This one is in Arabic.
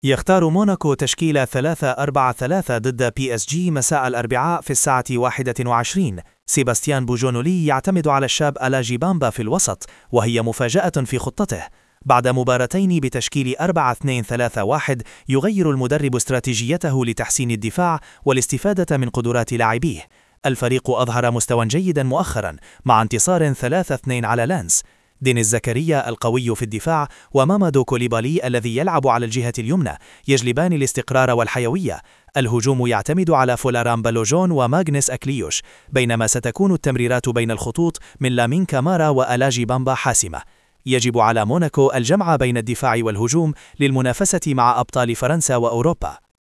يختار موناكو تشكيلة 3-4-3 ضد بي اس جي مساء الأربعاء في الساعة 21. سيباستيان بوجونولي يعتمد على الشاب ألاجي بامبا في الوسط، وهي مفاجأة في خطته. بعد مباراتين بتشكيل 4-2-3-1 يغير المدرب استراتيجيته لتحسين الدفاع والاستفادة من قدرات لاعبيه. الفريق أظهر مستوى جيدا مؤخرا مع انتصار 3-2 على لانس. دينيس زكريا القوي في الدفاع ومامادو كوليبالي الذي يلعب على الجهة اليمنى يجلبان الاستقرار والحيوية. الهجوم يعتمد على فولاران بالوجون وماغنس أكليوش، بينما ستكون التمريرات بين الخطوط من لامين كامارا وألاجي بامبا حاسمة. يجب على موناكو الجمع بين الدفاع والهجوم للمنافسة مع أبطال فرنسا وأوروبا.